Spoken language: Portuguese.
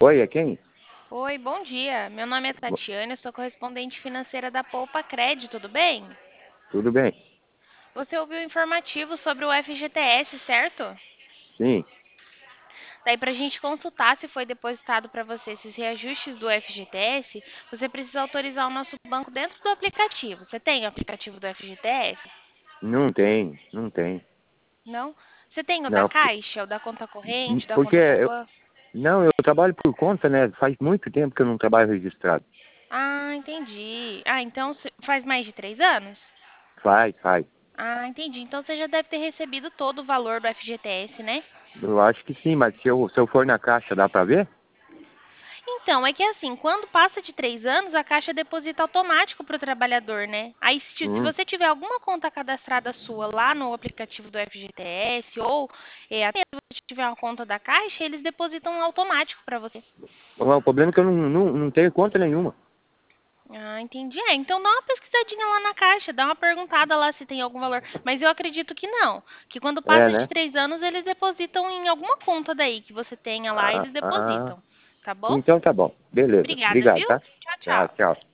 Oi, é quem? Oi, bom dia. Meu nome é Tatiana, eu sou correspondente financeira da Poupa Cred, tudo bem? Tudo bem? Você ouviu o informativo sobre o FGTS, certo? Sim. Daí, para a gente consultar se foi depositado para você esses reajustes do FGTS, você precisa autorizar o nosso banco dentro do aplicativo. Você tem o aplicativo do FGTS? Não tem, não tem. Não? Você tem o da Não, Caixa, o da conta corrente, da porque conta poupança? eu trabalho por conta, né? Faz muito tempo que eu não trabalho registrado. Ah, entendi. Ah, então faz mais de 3 anos? Faz. Ah, entendi. Então você já deve ter recebido todo o valor do FGTS, né? Eu acho que sim, mas se eu for na caixa, dá pra ver? Então, é que assim, quando passa de 3 anos, a Caixa deposita automático para o trabalhador, né? Aí, se Hum. você tiver alguma conta cadastrada sua lá no aplicativo do FGTS, ou até se você tiver uma conta da Caixa, eles depositam automático para você. O problema é que eu não tenho conta nenhuma. Ah, entendi. Então dá uma pesquisadinha lá na Caixa, dá uma perguntada lá se tem algum valor. Mas eu acredito que não. Que quando É, passa de né? 3 anos, eles depositam em alguma conta daí que você tenha lá, Ah, eles ah. depositam. Tá bom? Então tá bom. Beleza. Obrigada, Obrigado, viu? tá? Tchau, Tá, tchau. tchau.